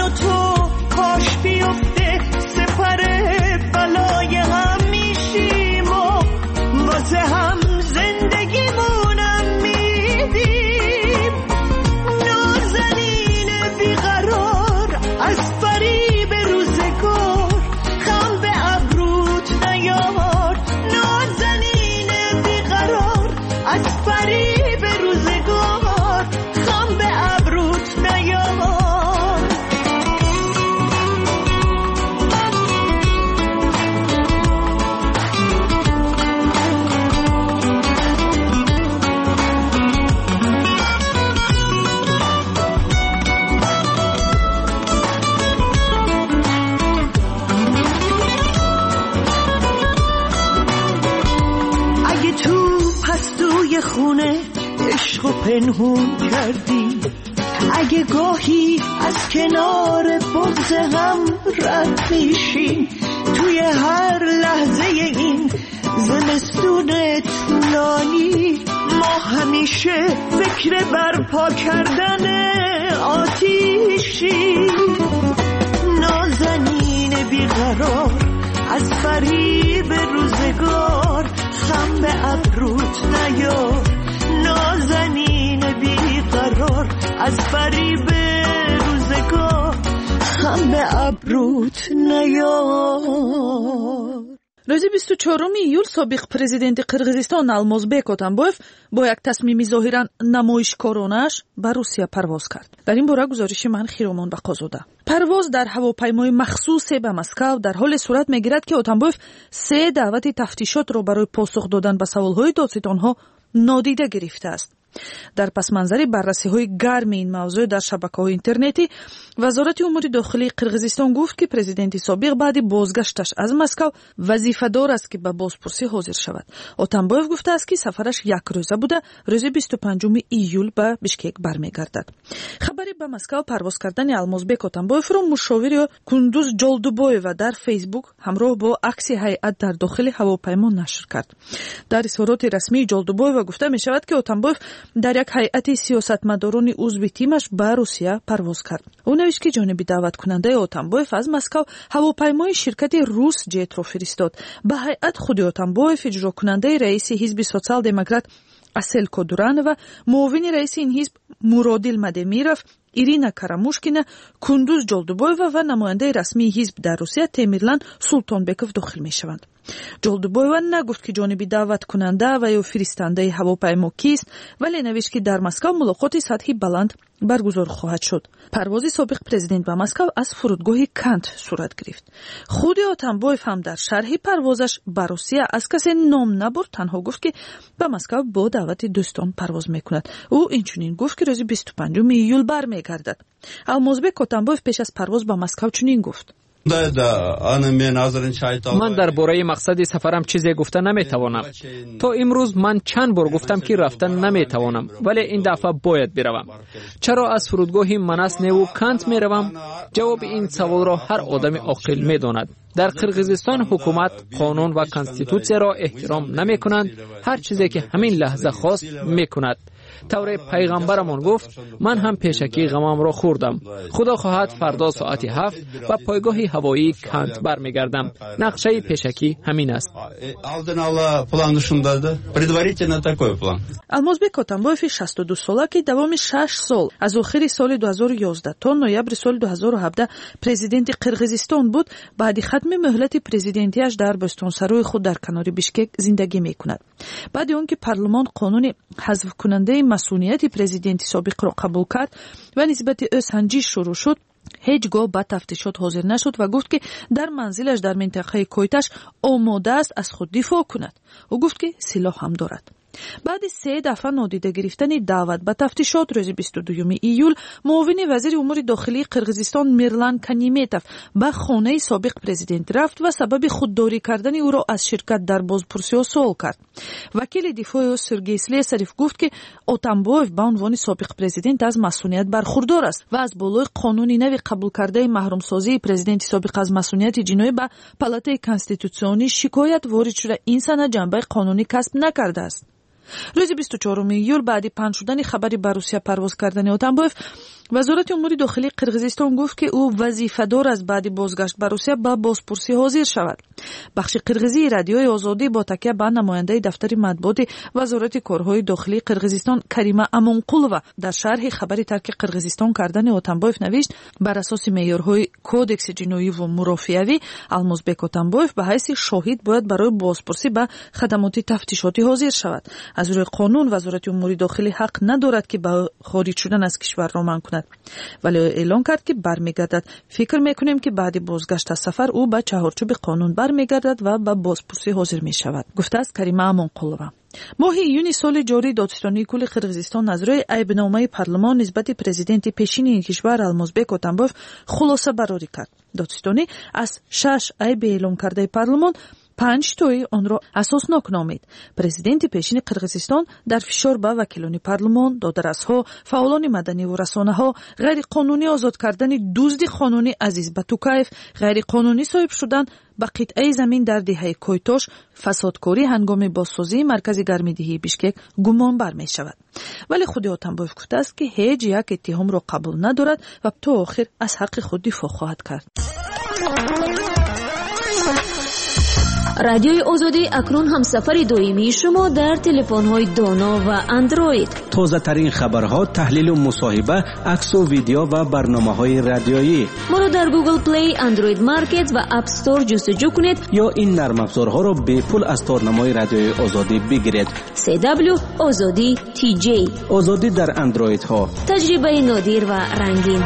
و تو کاش بیفته سپر بلای هم میشیم و واسه هم زندگیمونم میدیم. نازنین بیقرار از فریب روزگار خم به ابروت نیار. نازنین بیقرار از فریب روزگار خم به ابروت نیار. خونه عشق و پنهون کردی، اگه گاهی از کنار بغض هم رد میشیم، توی هر لحظه این زمستون طولانی ما همیشه فکر برپا کردن آتیشی. نازنین بیقرار از فریب روزگار خم به ابروت نیار. نازنین بیقرار از فریب روزگار خم به ابروت نیار. روز 24 ایول سابق پرزیدنت قرغیزستان المازبек Атамбоев با یک تصمیم ظاهرا نمایشکارانش به روسیه پرواز کرد. در این باره گزارش من خیرامان بقازاده. پرواز در هواپیمای مخصوص به مسکو در حال صورت میگیرد که Атамбоев 3 دعوت تفتیشات را برای پاسخ دادن به سوالهای دادستانها نادیده گرفته است. در پس منظر بررسی‌های گرم این موضوع در شبکه‌های اینترنتی، وزارت امور داخلی قرغیزستان گفت که پرزیدنت سابق بعد بازگشتش از مسکو وظیفه‌دار است که به بازپرسی حاضر شود. Атамбоев گفته است که سفرش یک روزه بوده، روز 25 ایول به بشکک برمیگردد. خبری به مسکو پرواز کردن المازبек Атамбоев را مشاور کندوز جالدوبویو در فیسبوک همراه با عکس هیئت در داخل هواپیما نشر کرد. در اظهارات رسمی جالدوبویو گفته می شود که Атамбоев در یک هیئت سیاستمداران عضو تیمش به روسیه پرواز کرد. او نوشت که جانب دعوت کننده Атамбоев از مسکو هواپیمای شرکت روس جت را فرستاد. به هیئت خود Атамбоев اجرا کننده رئیس حزب سوسیال دموکرات اسل کودوران و معاون رئیس این حزب مرادیل مدمیرов، ایرینا карамушкина، کندوز جالدوبویو و نماینده رسمی حزب در روسیه تیمیرلان سولطانبеков داخل می شوند. جالدوبویو نگفت که جانب دعوت کننده و یا فرستنده هواپیما کیست، ولی نوشت که در مسکو ملاقات سطحی بلند برگزار خواهد شد. پرواز سابق پرزیدنت به مسکو از فرودگاه کنت صورت گرفت. خود Атамбоев هم در شرح پروازش به روسیه از کسی نام نبرد، تنها گفت که به مسکو با دعوت دوستان پرواز میکند. او اینچنین گفت که روز 25 ایول برمیگردد. المازبек Атамбоев پیش از پرواز به مسکو چنین گفت: من درباره مقصد سفرم چیزی گفته نمیتوانم. تا امروز من چند بار گفتم که رفتن نمیتوانم، ولی این دفعه باید بروم. چرا از فرودگاه مناس و کنت میروم؟ جواب این سوال را هر آدم عاقل میداند. در قرغیزستان حکومت قانون و کانستیتوسیا را احترام نمیکنند. هر چیزی که همین لحظه خواست میکند. طور پیغمبرمان گفت: من هم پیشکی غمم را خوردم. خدا خواهد فردا ساعت 7 و پایگاه هوایی کنت برمیگردم. نقشه پیشکی همین است. المازبек Атамбоев 62 ساله که دوام 6 سال از آخر سال 2011 تا نوامبر سال 2017 پرزیدنت قرغیزستان بود، بعد ختم مهلت پرزیدنتیش در بستانسرای خود در کنار بشکک زندگی میکند. بعد اون که پارلمان قانون حذف کننده مسئولیت پرزیدنت سابق را قبول کرد و نسبت او سنجش شروع شد، هیچگاه به تفتیشات حاضر نشد و گفت که در منزلش در منطقه کویتش آماده است از خود دفاع کند. او گفت که سلاح هم دارد. بعد 3 دفعه نادیده گرفتن دعوت به تفتیشات، روز 22 ایول معاون وزیر امور داخلی قرغیزستان میرلان کنیمیتوف به خانه سابق پرزیدنت رفت و سبب خودداری کردن او را از شرکت در بازپرسی سوال کرد. وکیل دفاع او سرگئی سلیساریف گفت که Атамбоев به عنوان سابق پرزیدنت از مسئولیت برخوردار است و از بالای قانونی نوی قبول کرده محرومسازی پرزیدنت سابق از مسئولیت جنایی به پالاتای کانستیتوسیونی شکایت وارد شده این سند جنبه قانونی کسب نکرده است. روز 24 ایول بعد پنج شدن خبری به روسیه پرواز کردن اتنبایف، وزارت امور داخلی قرقیزستان گفت که او وظیفه‌دار از بعد بازگشت به روسیه به بازپرسی حاضر شود. بخش قرقیزی رادیوی آزادی با تکیه به نماینده دفتر مطبوعات وزارت کارهای داخلی قرقیزستان کریمه امونقولова در شرح خبری ترک قرقیزستان کردن اتنبایف نوشت بر اساس معیارهای کودکس جنایی و مرافعوی المازبек اتنبایف به حیث شاهد باید برای بازپرسی به خدمات تفتیشاتی حاضر شود. از روی قانون وزارت امور داخلی حق ندارد که به خارج شدن از کشور را منع کند، ولی اعلام کرد که برمیگردد. فکر میکنیم که بعد بازگشت از سفر او به چهارچوب قانون برمیگردد و به بازپرسی حاضر می شود، گفته است کریمه امونقولова. ماه ایونی سال جاری دادستانی کل قرقیزستان از روی عیبنامه پارلمان نسبت پرزیدنت پیشین این کشور المازبек اتنبایف خلاصه برآوری کرد. دادستانی از 6 عیب اعلام کرده پارلمان 5 تای آن را اساسناک نامید. پرزیدنت پیشین قرقیزستان در فشار به وکیلان پارلمان، دادرس‌ها، فعالان مدنی و رسانه‌ها، غیر قانونی آزاد کردن دزد قانونی عزیز باتوکایف، غیر قانونی صاحب شدن به قطعه زمین در دهه کویتوش، فسادکاری هنگام بازسازی مرکز گرمیدهی بیشکک گمان بر می شود. ولی خود اتنبایف گفته است که هیچ یک اتهام را قبول ندارد و تا آخر از حق خود دفاع خواهد کرد. رادیوی آزادی اکنون هم سفر دائمی شما در تلفن‌های دانا و اندروید. تازه ترین خبرها، تحلیل و مصاحبه، عکس و ویدیو و برنامه‌های رادیویی. ما را در گوگل پلی، اندروید مارکت و اپ استور جستجو کنید یا این نرم افزارها را به پول از تارنمای رادیوی آزادی بگیرید. CW آزادی TJ. آزادی در اندروید ها. تجربه نادر و رنگین.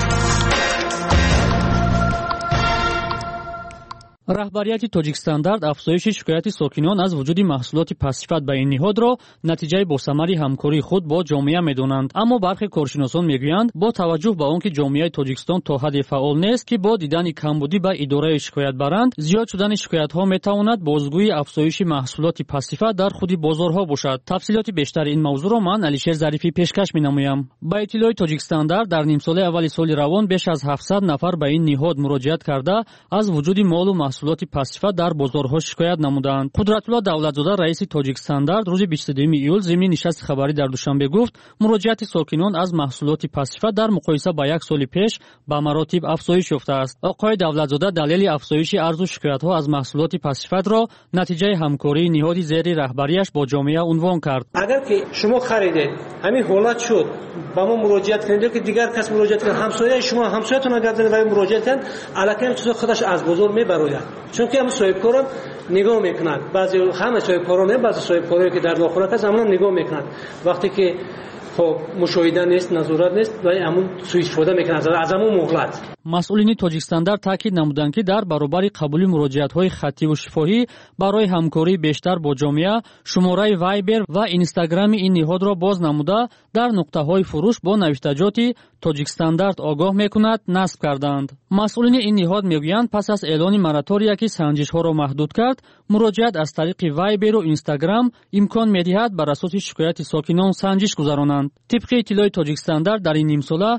رهبریت تاجیکستاندارد افزایش شکایت ساکنان از وجود محصولات پس‌صفت به این نهاد را نتیجه با ثمر همکاری خود با جامعه می‌دانند. اما برخی کارشناسان می‌گویند با توجه به آنکه جامعه تاجیکستان تا حدی فعال نیست که با دیدن کمبودی به اداره شکایت برند، زیاد شدن شکایت‌ها می‌تواند بازگوی افزایش محصولات پس‌صفت در خود بازارها باشد. تفصیلات بیشتر این موضوع را من علیشیر ظریفی پیشکش می‌نمایم. با اطلاع تاجیکستاندارد در نیم سال اول سال روان بیش از 700 نفر به این نهاد مراجعت کرده از وجود مال و محصولات پس‌صفت در بازارها شکایت نمودند. قدرت‌الله دولتزاده رئیس تاجیکستاندارد روز 22 ایول ضمن نشست خبری در دوشنبه گفت مراجعت ساکنان از محصولات پس‌صفت در مقایسه با یک سال پیش به مراتب افزایش یافته است. آقای دولتزاده دلیل افزایش عرض و شکایت‌ها از محصولات پس‌صفت را نتیجه همکاری نهاد زیر رهبریش با جامعه عنوان کرد. اگر که شما خریدید همین حالت شد با ما مراجعت کنید که دیگر کس مراجعت کنه، همسایه شما همسایه‌تون اگر برای مراجعت کن الکی چیزا خودش از بازار میبره، چون که هم صاحبکارم نگاه میکنند. بعضی همه صاحبکارا نه، بعضی صاحبکاری که در داخل هست همون نگاه میکنند. وقتی که خب مشاهده نیست، نظارت نیست، ولی همون سوء استفاده میکنند از همون مهلت. مسئولین تاجیکستاندار تاکید نمودند که در برابر قبول مراجعت‌های خطی و شفاهی برای همکاری بیشتر با جامعه، شماره وایبر و اینستاگرام این نهاد را باز نموده در نقطه‌های فروش با نوشتجاتی تاجیکستاندارد آگاه میکند نصب کردند. مسئولین این نهاد میگویند پس از اعلان مراتوری که سنجش‌ها را محدود کرد، مراجعت از طریق وایبر و اینستاگرام امکان می‌دهد بر اساس شکایت ساکنان سنجش گذرانند. طبق اطلاع تاجیکستاندارد در این نیم ساله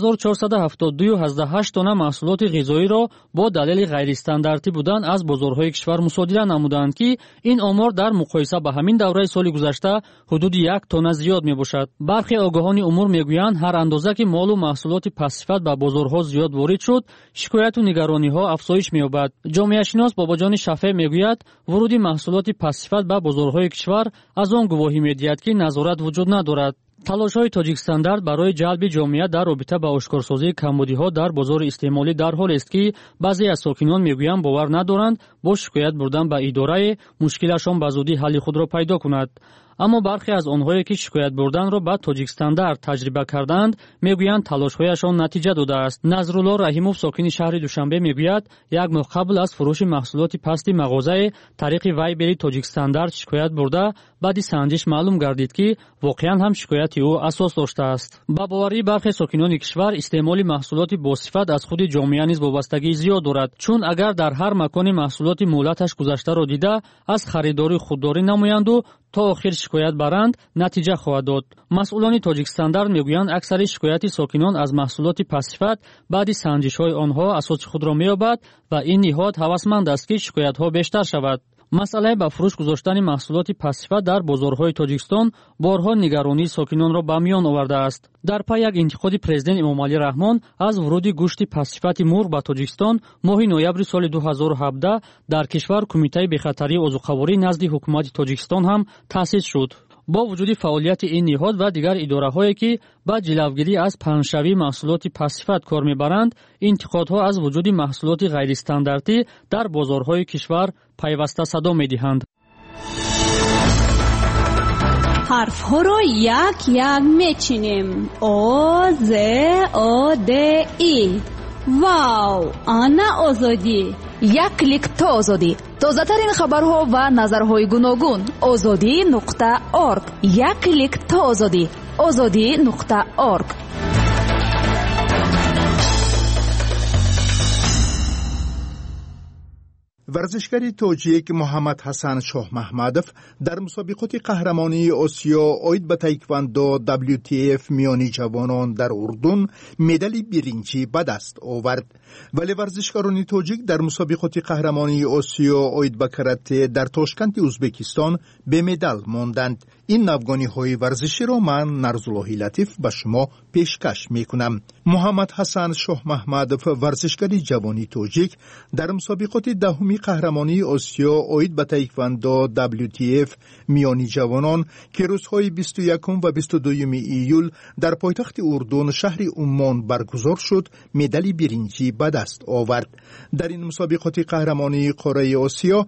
1472.8 تن محصولات غذایی را با دلیل غیر استانداردی بودن از بازارهای کشور مصادره نمودند که این آمار در مقایسه با همین دوره سال گذشته حدود 1 تن زیاد میباشد. برخی آگاهان امور میگویند هر اندازه که مال و محصولات پس‌صفت به بازارها زیاد وارد شد، شکایت و نگرانی‌ها افزایش می‌یابد. جامعه شناس باباجان شفیع میگوید ورود محصولات پس‌صفت به بازارهای کشور از آن گواهی می‌دهد که نظارت وجود ندارد. تلاش‌های تاجیکستاندارد برای جلب جامعه در رابطه با آشکارسازی کمبودی‌ها در بازار استعمالی در حال است که بعضی از ساکنان میگویند باور ندارند با شکایت بردن به اداره مشکلشان به زودی حل خود را پیدا کند. اما برخی از آنهایی که شکایت بردن را به تاجیکستاندارد تجربه کردند میگویند تلاش‌هایشان نتیجه داده است. نظرالله رحیموف ساکن شهر دوشنبه میگوید یک ماه قبل از فروش محصولات پست مغازه طریق وایبر تاجیکستاندارد شکایت برده بعد سنجش معلوم گردید که واقعا هم شکایت او اساس داشته است. با باوری برخی ساکنان کشور استعمال محصولات باصفت از خود جامعه نیز وابستگی زیاد دارد، چون اگر در هر مکان محصولات مهلتش گذشته را دیده از خریداری خودداری نمایند و تا آخر شکایت برند نتیجه خواهد داد. مسئولان تاجیکستاندارد میگویند اکثر شکایت ساکنان از محصولات پس‌صفت بعد سنجش‌های آنها اساس خود را می‌یابد و این نهاد هوسمند است که شکایت‌ها بیشتر شود. масъалаи ба фурӯш гузоштани маҳсулоти пастсифат дар бозорҳои тоҷикистон борҳо нигаронии сокинонро ба миён овардааст. дар пай як интиқоди президент Эмомалӣ Раҳмон аз вуруди гӯшти пастсифати мурғ ба Тоҷикистон моҳи ноябри соли 2017 дар кишвар Кумитаи бехатарии озуқаворӣ назди ҳукумати Тоҷикистон ҳам таъсис шуд. бо вуҷуди фаъолияти ин ниҳод ва дигар идораҳое ки ба ҷилавгирӣ аз паҳншавии маҳсулоти пастсифат кор мебаранд, интиқодҳо аз вуҷуди маҳсулоти ғайристандартӣ дар бозорҳои кишвар пайваста садо медиҳанд. ҳарфҳоро як мечинем. О, З, О, Д, И. Вау, ана озодӣ. як клик то озодӣ. тозатарин хабарҳо ва назарҳои гуногун. озодӣ.орг. як клик то озодӣ. озодӣ.орг. ورزشکاری توجیک محمد حسن شاه محمدов در مسابقات قهرمانی آسیا اوید به تایکواندو WTF میانی جوانان در اردن مدال برنجی به دست آورد. ولی ورزشکاران توجیک در مسابقات قهرمانی آسیا اوید به کاراته در تاشکند ازبکستان به مدال ماندند. این نوگانی های ورزشی را من نرزالله لطیف به شما پیشکش میکنم. محمد حسن شاه محمدов ورزشکاری جوانی توجیک در مسابقات دهمی قهرمانی آسیا اوید به تایکواندو WTF میانی جوانان که روزهای 21 و 22 ایول در پایتخت اردن شهر عمان برگزار شد مدال برنجی به دست آورد. در این مسابقات قهرمانی قاره آسیا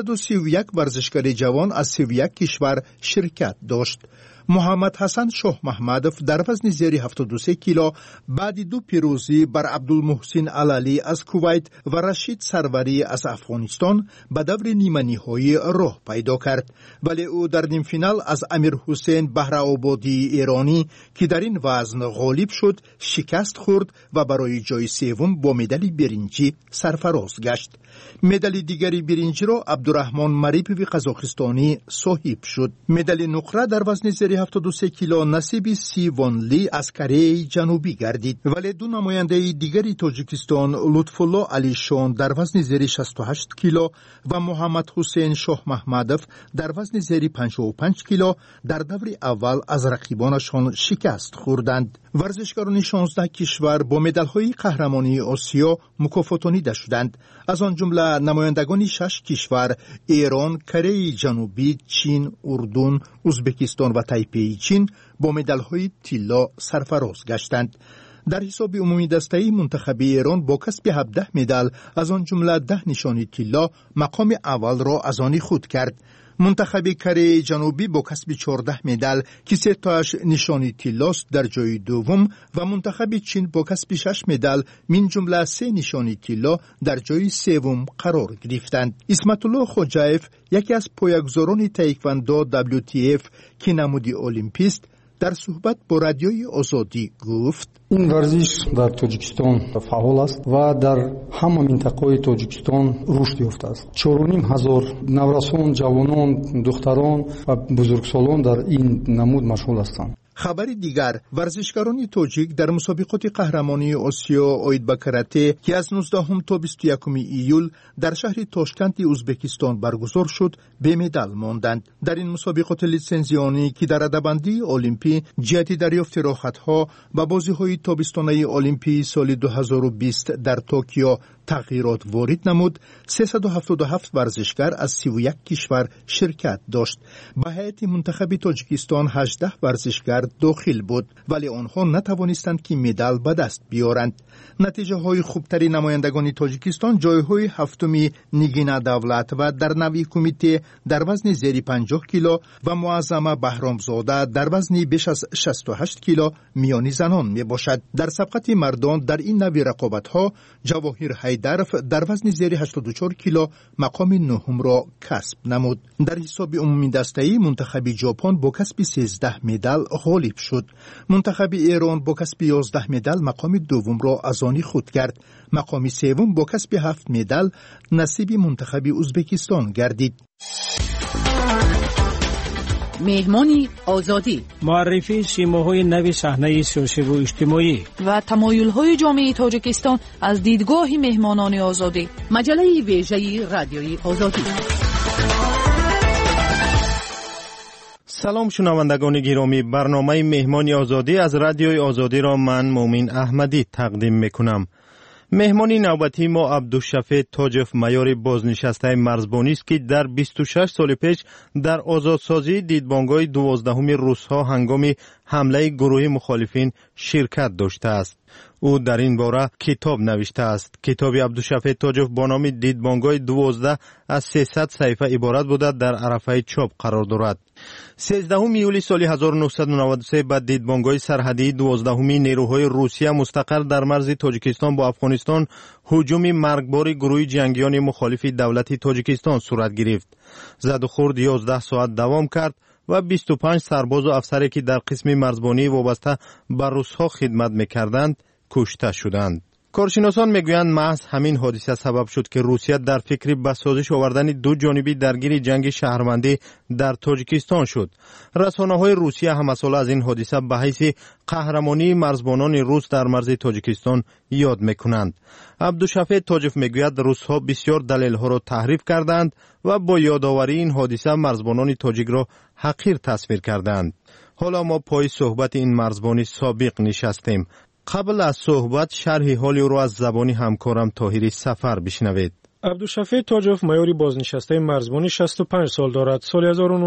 331 ورزشکار جوان از 31 کشور شرکت داشت. محمد حسن شاه محمدов در وزن زیر 73 کیلو بعد دو پیروزی بر عبدالمحسن عللی از کویت و رشید سروری از افغانستان به دور نیمه نهایی راه پیدا کرد، ولی او در نیم فینال از امیر حسین بهرآبادی ایرانی که در این وزن غالب شد شکست خورد و برای جای سوم با مدال برنجی سرفراز گشت. مدال دیگری برنجی را عبدالرحمن مریپوی قزاقستانی صاحب شد. مدال نقره در وزن زیر 73 کیلو نصیب سیوان لی از کره جنوبی گردید، ولی دو نماینده دیگری تاجیکستان لطف الله علیشان در وزن زیر 68 کیلو و محمد حسین شاه محمدов در وزن زیر 55 کیلو در دور اول از رقیبانشان شکست خوردند. ورزشکاران 16 کشور با مدال‌های قهرمانی آسیا مکافاتانیده شدند. از آن جمله نمایندگان 6 کشور ایران، کره جنوبی، چین، اردن، ازبکستان و تایپی چین با مدال‌های طلا سرفراز گشتند. در حساب عمومی دسته منتخب ایران با کسب 17 مدال از آن جمله 10 نشانی طلا مقام اول را از آن خود کرد. منتخب کره جنوبی با کسب 14 مدال که 3 تاش نشانی طلاست در جای دوم و منتخب چین با کسب 6 مدال من جمله 3 نشانی طلا در جای سوم قرار گرفتند. اسمت الله خوجایف یکی از پایه‌گذاران تایکواندو WTF که نمودی المپیست در صحبت با رادیوی آزادی گفت: این ورزش در تاجیکستان فعال است و در همه منطقه تاجیکستان رشد یافته است. 4,500 نورسان، جوانان، دختران و بزرگسالان در این نمود مشغول هستند. خبر دیگر، ورزشکاران توجیک در مسابقات قهرمانی آسیا اوید به کاراته که از 19 تا 21 ایول در شهر تاشکند ازبکستان برگزار شد به مدال ماندند. در این مسابقات لیسنزیانی که در رده‌بندی المپی جهت دریافت راحت‌ها به بازی‌های تابستانه المپی سال 2020 در توکیو تغییرات وارد نمود، 377 ورزشکار از 31 کشور شرکت داشت. به هیئت منتخب تاجیکستان 18 ورزشکار داخل بود، ولی آنها نتوانستند که مدال به دست بیارند. نتیجه های خوبتری نمایندگان تاجیکستان جایهای هفتمی نگین دولت و در نوی کمیته در وزن زیر 50 کیلو و معظمه بهرامزاده در وزن بیش از 68 کیلو میانی زنان می باشد. در سبقت مردان در این نوی رقابت ها جواهر حیدرف در وزن زیر 84 کیلو مقام نهم را کسب نمود. در حساب عمومی دسته منتخب ژاپن با کسب 13 مدال غالب شد. منتخب ایران با کسب 11 مدال مقام دوم را از آن خود کرد. مقام سوم با کسب 7 مدال نصیب منتخب ازبکستان گردید. مهمانی آزادی، معرفی سیماهای نو صحنه سیاسی و اجتماعی و تمایل‌های جامعه تاجیکستان از دیدگاه مهمانان آزادی. مجله ویژه رادیوی آزادی. سلام شنوندگان گرامی، برنامه مهمان آزادی از رادیوی آزادی را من مومن احمدی تقدیم میکنم. مهمان نوبتی ما عبدالشفیع تاجف مایور بازنشسته مرزبانی است که در 26 سال پیش در آزادسازی دیدبانگاه 12 روس‌ها هنگام حمله گروه مخالفین شرکت داشته است. او در این باره کتاب نوشته است. کتاب عبدالشفیع تاجف با نام دیدبانگاه 12 از 300 صفحه عبارت بوده در عرفه چاپ قرار دارد. 13 یولی سال 1993 بعد دیدبانگاه سرحدی 12 نیروهای روسیه مستقر در مرز تاجیکستان با افغانستان هجوم مرگبار گروه جنگیان مخالف دولت تاجیکستان صورت گرفت. زد و خورد 11 ساعت دوام کرد و 25 سرباز و افسری که در قسم مرزبانی وابسته به روس‌ها خدمت می‌کردند کشته شدند. کارشناسان میگویند محض همین حادثه سبب شد که روسیه در فکر به سازش آوردن دو جانبی درگیر جنگ شهروندی در تاجیکستان شد. رسانه‌های روسیه هم مسئله از این حادثه به حیث قهرمانی مرزبانان روس در مرز تاجیکستان یاد میکنند. عبدالشفیع تاجف میگوید روس‌ها بسیار دلایل‌ها را تحریف کردند و با یادآوری این حادثه مرزبانان تاجیک را حقیر تصویر کردند. حالا ما پای صحبت این مرزبانی سابق نشستیم. قبل از صحبت شرح حال او را از زبان همکارم طاهری سفر بشنوید. عبدالشفیع تاجف مایوری بازنشسته مرزبانی 65 سال دارد. سال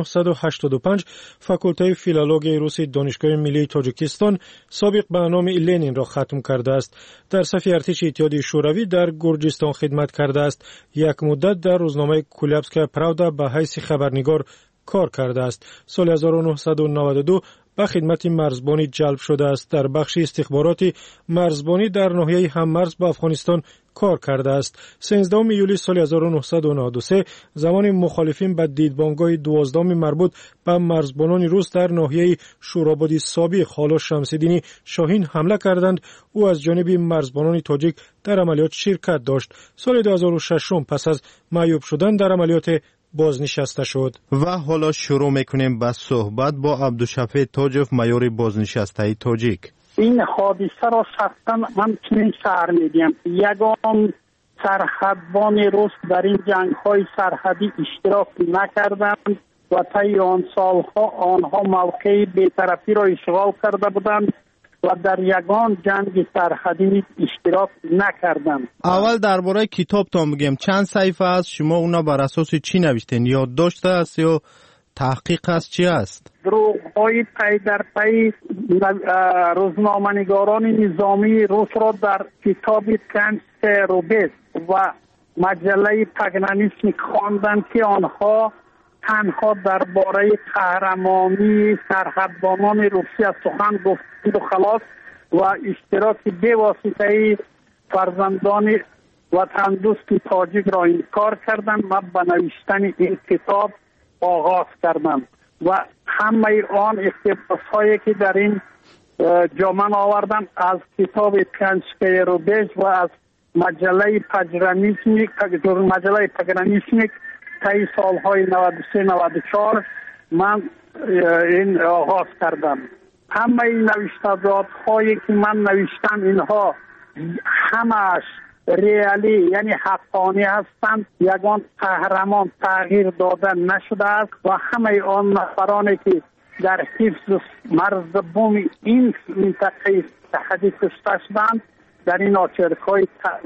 1985 فاکولته فیلولوژی روسی دانشگاه ملی تاجیکستان سابق به نام لنین را ختم کرده است. در صف ارتش اتحادیه شوروی در گرجستان خدمت کرده است. یک مدت در روزنامه کولابسکایا پراودا به حیث خبرنگار کار کرده است. سال 1992 به خدمت مرزبانی جلب شده است. در بخش استخباراتی مرزبانی در ناحیه هممرز با افغانستان کار کرده است. 13 یولی سال 1993 زمان مخالفین به دیدبانگاه 12 مربوط به مرزبانان روس در ناحیه شورابادی سابق حالا شمس‌الدین شاهین حمله کردند. او از جانب مرزبانان تاجیک در عملیات شرکت داشت. سال 2006 پس از معیوب شدن در عملیات بازنشسته شد. و حالا شروع میکنیم با صحبت با عبدالشفیع تاجف مایور بازنشسته تاجیک. این حادثه را شخصا من چنین شعر میدیم: یگان سرحدبان روس در این جنگ های سرحدی اشتراک نکردند و طی آن سالها آنها موقع بی‌طرفی را اشغال کرده بودند و در یگان جنگ سرحدی اشتراک نکردند. اول درباره کتابتان بگیم، چند صفحه است؟ شما اونا بر اساس چی نوشتین؟ یادداشت است یا تحقیق است؟ چی است؟ دروغ‌های پی در پی روزنامه‌نگاران نظامی روس را در کتاب کنس روبس و مجله پگنانیسمیک خواندند که آنها تنها درباره قهرمانی سرحدبانان روسیه سخن گفتند و خلاص و اشتراک بی‌واسطه فرزندان وطن دوست تاجیک را انکار کردند. من به نوشتن این کتاب آغاز کردم و همه آن اقتباس‌هایی که در این جامعه آوردم از کتاب کنسکه روبش و از مجله پگرانیسمیک طی سالهای 93-94 من این آغاز کردم. همه این نوشته‌هایی که من نوشتم اینها همش ریالی یعنی حقانی هستند. یگان قهرمان تغییر داده نشده است و همه آن نفرانی که در حفظ مرز بوم این منطقه سرحدی کشته شدند در این آچرک‌های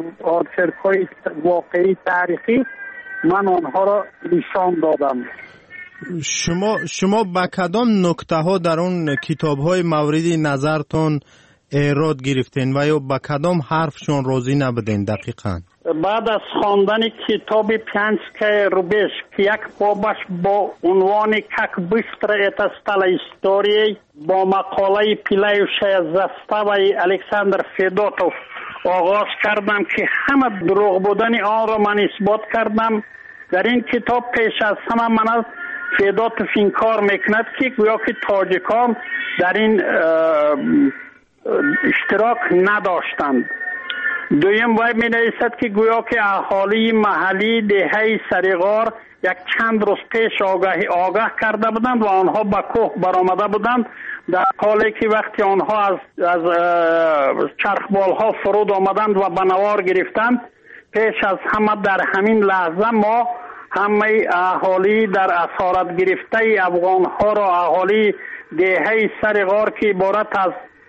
واقعی تاریخی من آنها را نشان دادم. شما به کدام نکته ها در اون کتاب های موردی نظرتون ایراد گرفتین و یا به کدام حرفشون راضی نبودین دقیقاً؟ بعد از خواندن کتاب پیانسکای روبش که یک بابش با عنوان «Как быстро это стало историей» با مقاله پیلایوشای زستاوی الکساندر فدوتوف آغاز کردم که همه دروغ بودن آن را من اثبات کردم. در این کتاب پیش از همه من از فدوتوف این کار میکند که گویا که تاجیکان در این اشتراک نداشتند. دویم وی می نویسد که گویا که اهالی محلی دهه سریغار یک چند روز پیش آگاه کرده بودند و آنها به کوه برآمده بودند، در حالی که وقتی آنها از چرخبال ها فرود آمدند و به نوار گرفتند، پیش از همه در همین لحظه ما همه اهالی در اسارت گرفته افغان ها را، اهالی دهه سر غار که عبارت از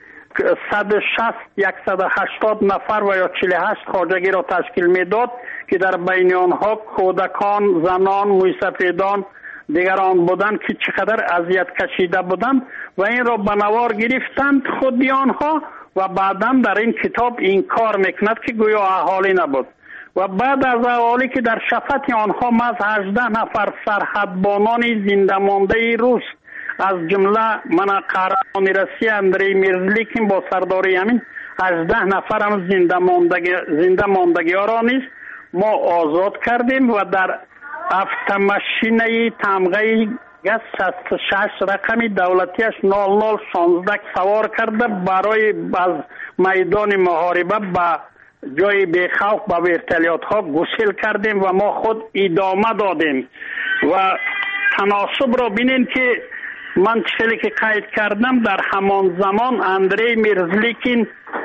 160-180 نفر و یا 48 خواجگی را تشکیل میداد که در بین آنها کودکان، زنان، موسفیدان دیگران بودند که چقدر اذیت کشیده بودند و این را به نوار گرفتند خودی آنها و بعدا در این کتاب این کار میکند که گویا اهالی نبود. و بعد از اهالی که در شفت آنها از 18 نفر سرحدبانان زنده مانده روس از جمله من قهرمان روسیه اندری میرزلیکین با سرداری همین 18 نفر هم زنده ماندگی ها را نیز ما آزاد کردیم و در автомашинаи тамғаи ГАЗ-66 рақами давлатиаш 0016 савор карда барои аз майдони муҳориба ба ҷои бехавф ба вертолётҳо гусел кардем ва мо худ идома додем. ва таносубро бинем ки ман чизе ки қайд кардам, дар ҳамон замон Андрей Мирзликин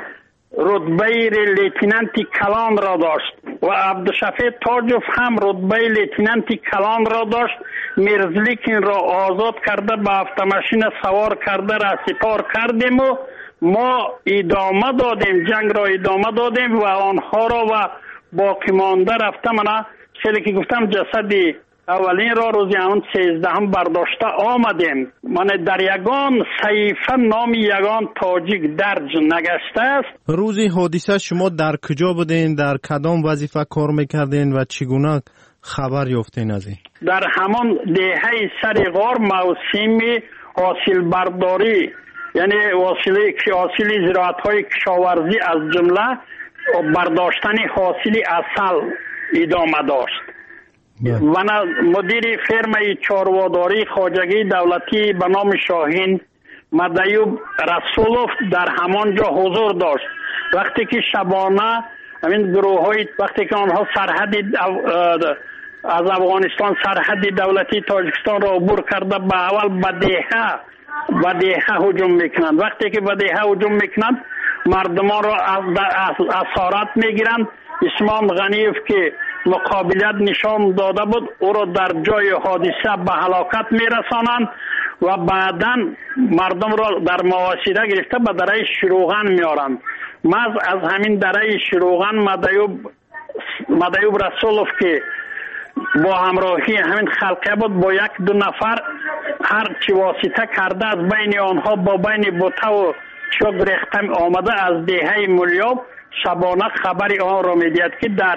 رتبه لیتنانتی کلان را داشت و عبدالشفیع تاجوف هم رتبه لیتنانتی کلان را داشت. میرزلیکین را آزاد کرده به автомашین سوار کرده را سپار کردیم و ما ادامه دادیم، جنگ را ادامه دادیم و آنها را و باقی مانده رفته من چیزی که گفتم جسدی اولین را روزی همون 13 برداشته آمدیم. من در یگان صحیفه نام یگان تاجیک درج نگشته است. روزی حادثه شما در کجا بودین؟ در کدام وظیفه کار میکردین و چگونه خبر یافتین از این؟ در همان دهه سر غار موسم حاصل برداری، یعنی حاصل زراعت های کشاورزی از جمله برداشتن حاصل اصل ادامه داشت. من مدیر فرمای چارواداری خواجگی دولتی به نام شاهین مدیوب رسولوف در همانجا حضور داشت. وقتی که شبانه همین گروه های وقتی که آنها سرحد از افغانستان سرحد دولتی تاجیکستان را عبور کرده به اول به دیهه هجوم میکنند. وقتی که به دیهه هجوم میکنند مردمان را از اسارت میگیرند. عثمان غنیف که مقابلیت نشان داده بود او را در جای حادثه به هلاکت میرسانند و بعدا مردم را در محاصره گرفته به دره شروغن میارند. ماز از همین دره شروغن مدیوب رسولوف که با همراهی همین خلقه بود با 1-2 نفر هر چی واسطه کرده از بین آنها با بین بوته و چوب ریختم آمده از دیهه ملیاب شبانه خبری آن را میدید که در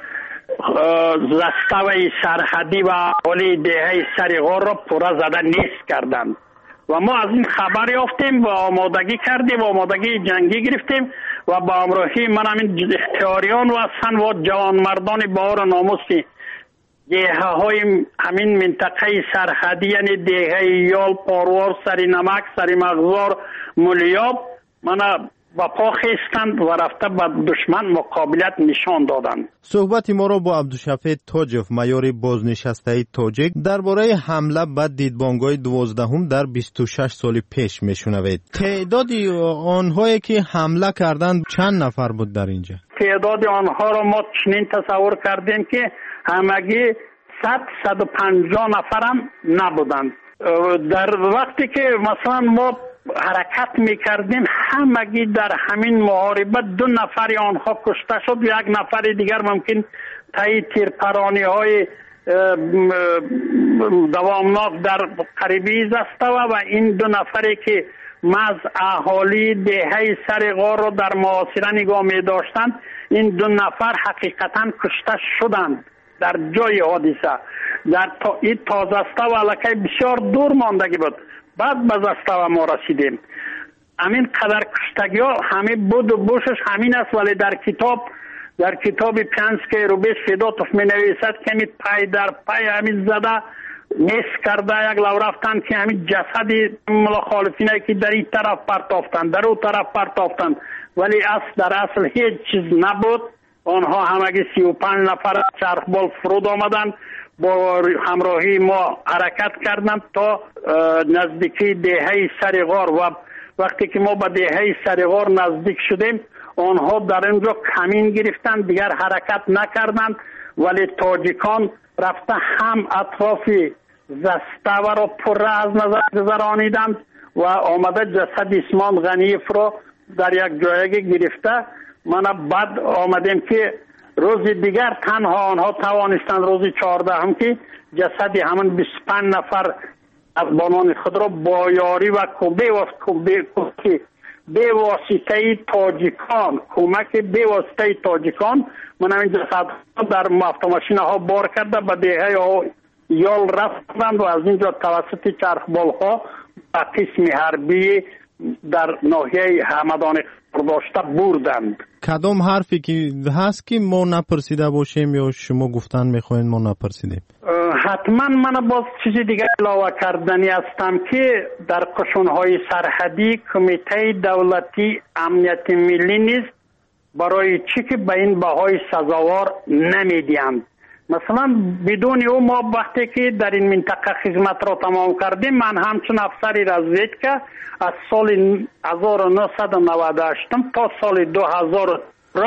زستوی سرحدی و اولی دیهه سریغار را پورا زده نیست کردند و ما از این خبر یافتیم و آمادگی کردیم و آمادگی جنگی گرفتیم و با همراهی من همین اختیاریان و سن و جوان مردان بار ناموسی دیهه های همین منطقه سرحدی یعنی دیهه یال، پاروار، سری نمک، سری مغزار، ملیاب من با پا خیستند و رفته به دشمن مقابلت نشان دادند. صحبت ما را با عبدالشفیع تاجوف مایور بازنشسته تاجیک درباره حمله به دیدبانگاه 12 در 26 سال پیش میشنوید. تعداد آنهایی که حمله کردند چند نفر بود در اینجا؟ تعداد آنها را ما چنین تصور کردیم که همگی 100-150 نفر هم نبودند. در وقتی که مثلا ما حرکت میکردیم همگی در همین محاربت 2 نفر آنها کشته شد، 1 نفر دیگر ممکن تایی تیرپرانی های دوامناک در قریبی زسته و این 2 نفری که مز اهالی دیهه سر غار را در محاصره نگاه می داشتند این 2 نفر حقیقتا کشته شدند در جای حادثه. در این تازسته و علاقه بسیار دور ماندگی بود. بعد به زستوه ما رسیدیم. همین قدر کشتگی ها همین بود و بوشش همین است، ولی در کتاب پیانسکی روبیش فیدوتوف می نویسد که همین پای در پای همین زده نیست کرده یک لو رفتن که همین جسدی مخالفین که در این طرف پرتافتند در اون طرف پرتافتند، ولی در اصل هیچ چیز نبود. آنها همگی 35 نفر چرخبال فرود آمدند با همراهی ما حرکت کردند تا نزدیکی دیهه سریغار و وقتی که ما به دیهه سریغار نزدیک شدیم آنها در اینجا کمین گرفتند، دیگر حرکت نکردند ولی تاجیکان رفته هم اطراف زستاور را پر از نظر گذرانیدند و آمده جسد اسمان غنیف را در یک جایگه گرفته. من بعد آمدیم که روز دیگر تنها آنها توانستند روز 14 هم که جسد همون 25 نفر از بانان خود را با یاری و به واسطه تاجیکان من همین جسد در افت ها بار کرده به دیه یال رفتند و از اینجا توسط چرخبال ها به قسم حربی در ناحیه همدان داشته بردند. کدام حرفی که هست که ما نپرسیده باشیم یا شما گفتن میخواین ما نپرسیدیم؟ حتما من باز چیزی دیگه علاوه کردنی هستم که در قشونهای سرحدی کمیته دولتی امنیت ملی نیز برای چی که به این بهای سزاوار نمیدیند. مثلا بدون او ما وقتی که در این منطقه خدمت را تمام کردیم، من همچون افسری رزیدکه از سال 1998 تا سال 2000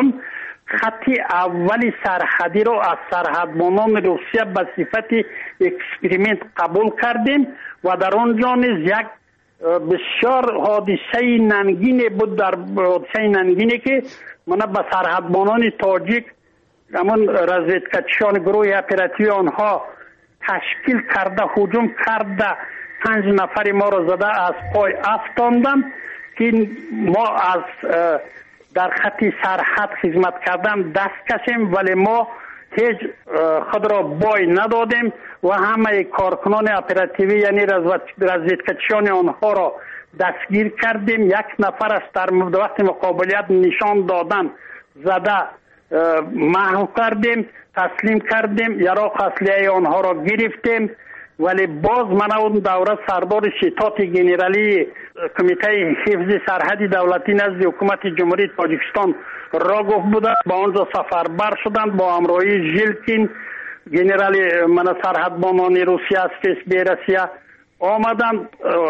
خطی اولی سرحدی را از سرحدبانان روسیه به صفت اکسپریمنت قبول کردیم و در آنجا نیز یک بسیار حادثه ننگینی بود. در حادثه ننگینی که من به سرحدبانان تاجیک همون رزیدکچیان گروه اپراتیوی آنها تشکیل کرده هجوم کرده 5 نفر ما را زده از پای افتاندن که ما از در خط سرحد خدمت کردن دست کشیم، ولی ما هیچ خود را بای ندادیم و همه کارکنان اپراتیوی یعنی رزیدکچیان آنها را دستگیر کردیم. یک نفر است در وقت مقابلیت نشان دادن زده محو کردیم، تسلیم کردیم، یراق اصلیه آنها را گرفتیم. ولی باز من اون دوره سردار شتات گنرالی کمیته حفظ سرحدی دولتی نزد حکومت جمهوری تاجیکستان را گفت بوده، با آنجا سفربر شدند با همراهی ژیلکین گنرالی من سرحدبانان روسیه از روسیه آمدند.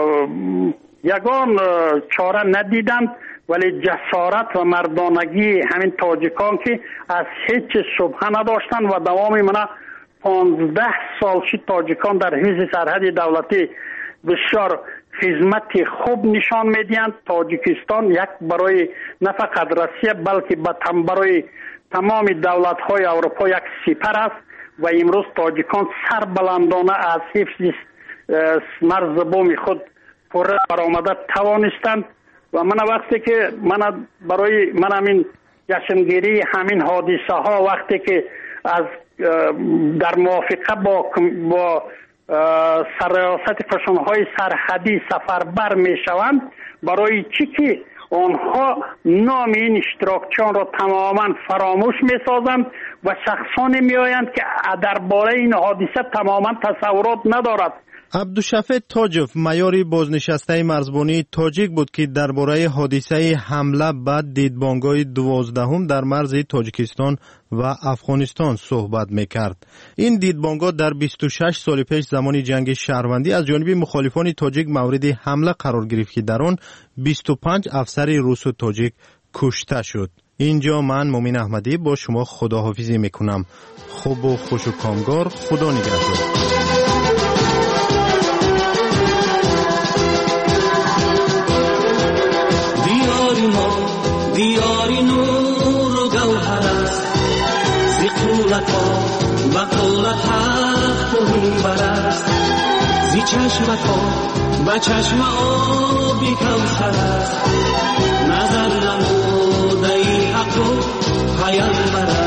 یگان چاره ندیدند، ولی جسارت و مردانگی همین تاجیکان که از هیچ شبهه نداشتند و دوام من 15 سال شد تاجیکان در حفظ سرحد دولتی بسیار خدمت خوب نشان میدهند. تاجیکستان یک برای نه فقط روسیه بلکه برای تمام دولت های اروپا یک سپر است و امروز تاجیکان سربلندانه از حفظ مرز بوم خود پر برآمده توانستند. و من وقتی که برای من همین جشنگیری همین حادثه ها وقتی که از در موافقه با سرریاست قشونهای سرحدی سفربر می شوند، برای چی که آنها نام این اشتراکچیان را تماما فراموش می سازند و شخصانی می آیند که درباره این حادثه تماما تصورات ندارد. عبدالشفیع تاجف مایور بازنشسته مرزبانی تاجیک بود که درباره حادثه حمله به دیدبانگاه 12 در مرز تاجیکستان و افغانستان صحبت میکرد. این دیدبانگاه در 26 سال پیش زمان جنگ شهروندی از جانب مخالفان تاجیک مورد حمله قرار گرفت که در آن 25 افسر روس و تاجیک کشته شد. اینجا من مومین احمدی با شما خداحافظی میکنم. خوب و خوش و کامگار. خدا نگهدار. دیاری نور و گوهر است زی قولت ها و قولت حق و منبر است زی چشمت ها و چشم آبی کوثر است نظر نموده ای حق و پیامبر است.